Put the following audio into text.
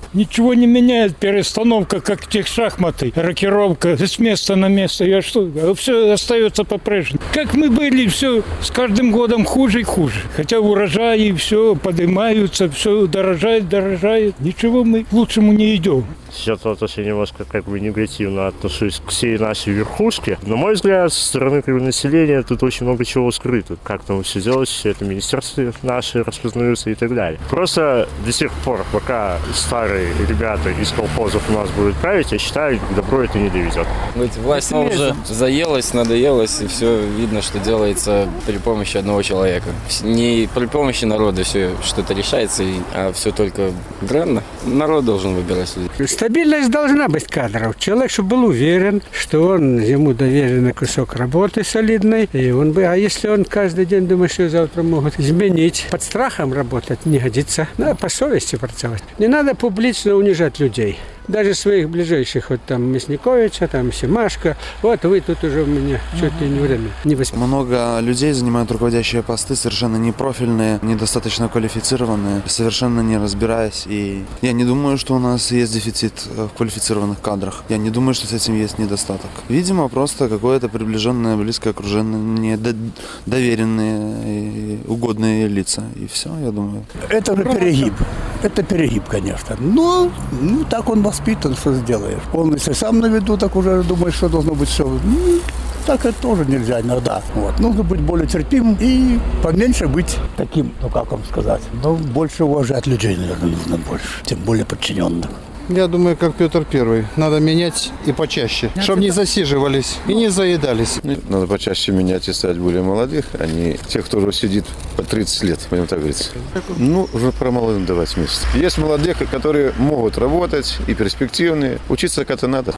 Ничего не меняет, перестановка, как тех шахматы, рокировка с места на место. Все остается по-прежнему. Как мы были, все с каждым годом хуже и хуже. Хотя урожаи, все поднимаются, все дорожает. Ничего мы к лучшему не идем. Сейчас вот я немножко негативно отношусь к всей нашей верхушке. На мой взгляд, со стороны населения тут очень много чего скрыто. Как там все делать, все это министерства наши распознаются и так далее. Просто до сих пор, пока старые ребята из колхозов у нас будут править, я считаю, к добру это не доведет. Власть уже заелась, надоелась, и все видно, что делается при помощи одного человека. Не при помощи народа все что-то решается, а все только грандно. Народ должен выбирать людей. Стабильность должна быть кадров. Человек, чтобы был уверен, что ему доверен кусок работы солидной. А если он каждый день думает, что завтра могут изменить, под страхом работать не годится. Надо по совести pracować. Не надо публично унижать людей. Даже своих ближайших, вот там Мясниковича, там Семашко. Вот вы тут уже у меня чуть ли не время. Много людей занимают руководящие посты, совершенно непрофильные, недостаточно квалифицированные, совершенно не разбираясь. И я не думаю, что у нас есть дефицит в квалифицированных кадрах. Я не думаю, что с этим есть недостаток. Видимо, просто какое-то приближенное, близкое окружение, доверенные и угодные лица. И все, я думаю. Это же перегиб. Это перегиб, конечно. Но так он воспитан, что сделаешь. Он, если сам на виду, так уже думаешь, что должно быть все. Так это тоже нельзя иногда. Нужно быть более терпимым и поменьше быть таким, как вам сказать, больше уважать людей, наверное, нужно больше, тем более подчиненных. Я думаю, как Петр I. Надо менять и почаще, чтобы не засиживались и не заедались. Надо почаще менять и стать более молодых, а не тех, кто уже сидит по 30 лет, будем так говорить. Уже про молодым давать место. Есть молодых, которые могут работать и перспективные. Учиться как-то надо.